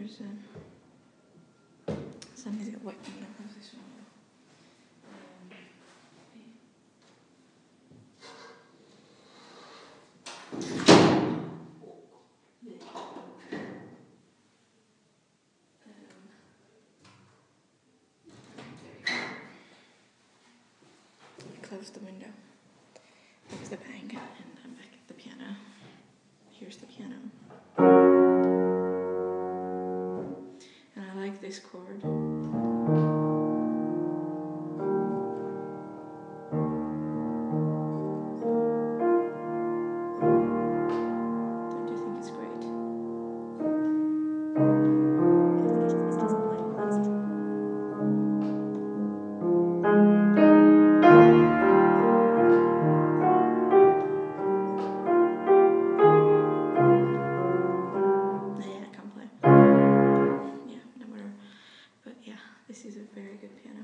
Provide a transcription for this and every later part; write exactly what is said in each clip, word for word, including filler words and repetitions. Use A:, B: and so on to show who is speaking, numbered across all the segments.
A: there's um, something that what I don't have this one. Close the window. That was the bang, and I'm back at the piano. Here's the piano. And I like this chord. Don't you think it's great? This is a very good piano.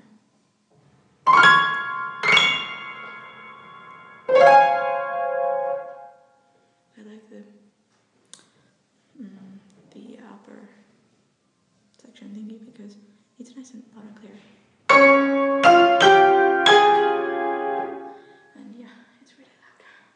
A: I like the mm, the upper section thingy because it's nice and loud and clear. And yeah, it's really loud.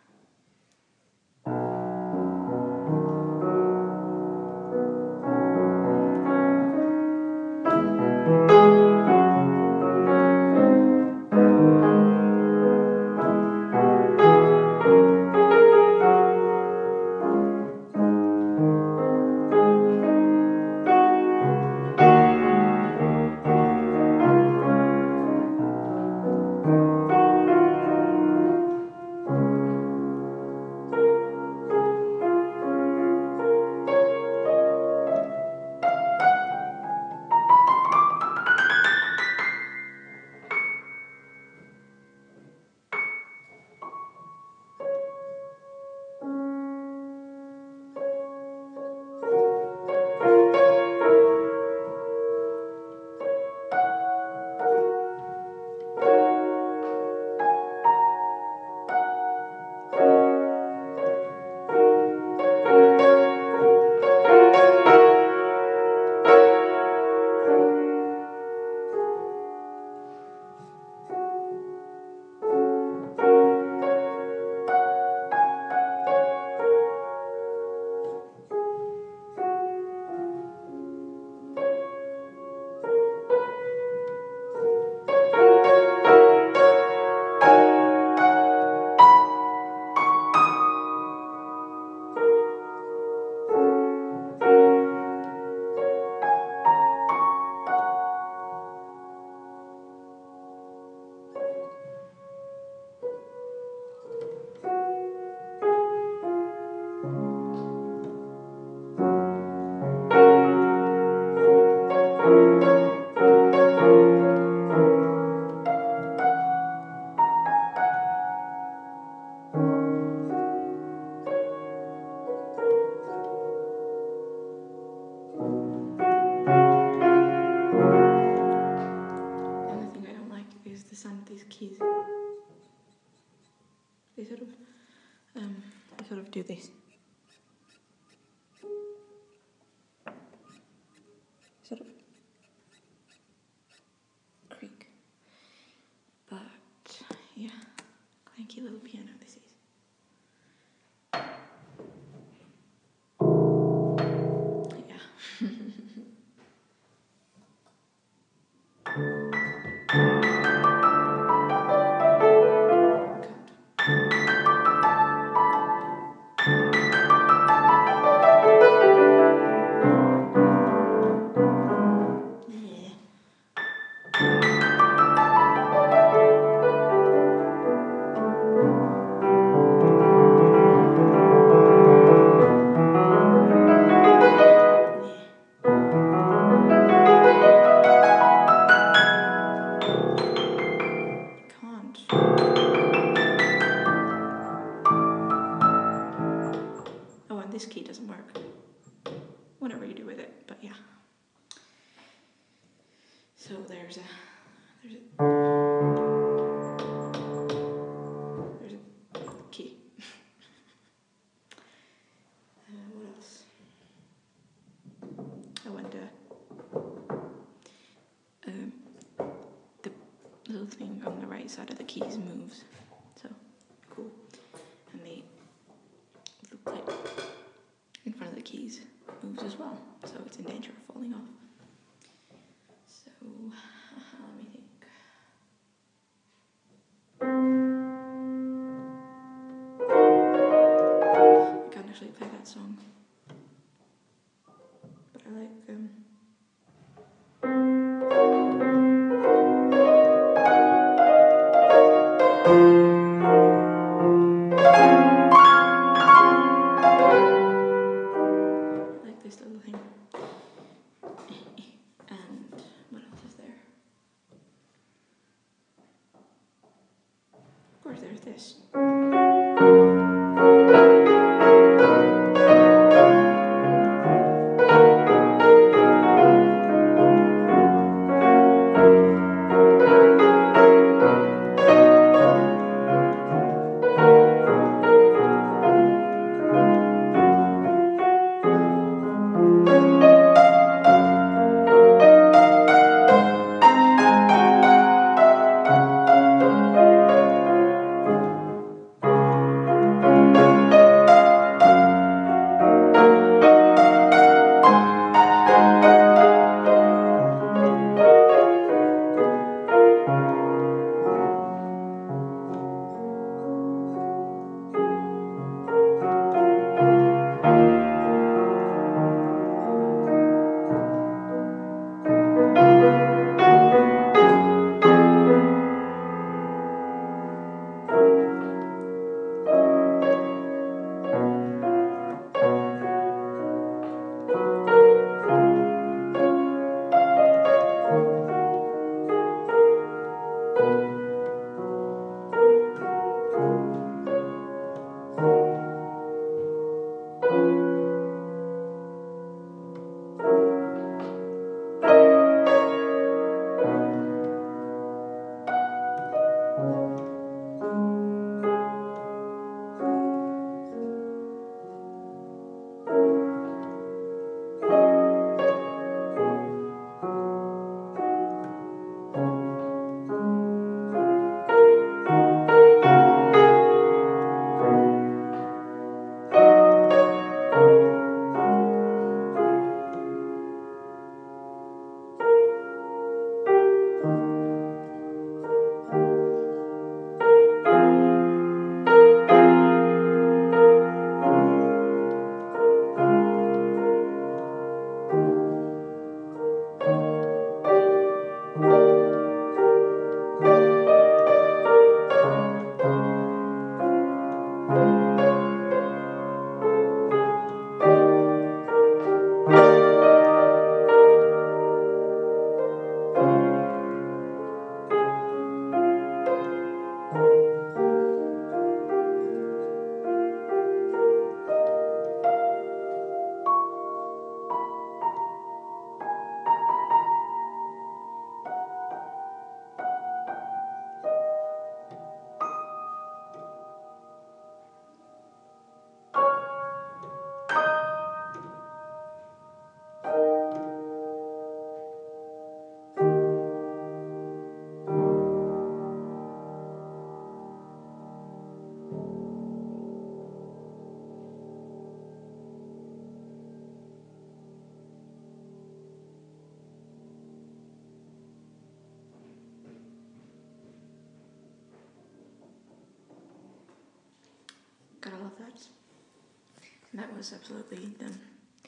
A: Keys. They sort of, um, they sort of do this. Sort of creak. But yeah, clanky little piano this is. Yeah. Oh, and this key doesn't work. Whatever you do with it, but yeah. So there's a there's a there's a key. uh, what else? Oh, and uh, thing on the right side of the keys moves. So, cool. And the little clip in front of the keys moves as well. So it's in danger of falling off. So, uh, let me think. I can't actually play that song. But I like um I like this little thing. And what else is there? Of course there's this. Gotta love that. And that was absolutely dumb.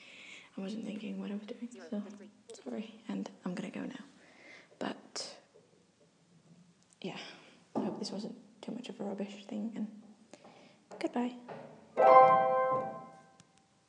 A: I wasn't thinking what I was doing, so sorry. And I'm gonna go now. But yeah, I hope this wasn't too much of a rubbish thing, and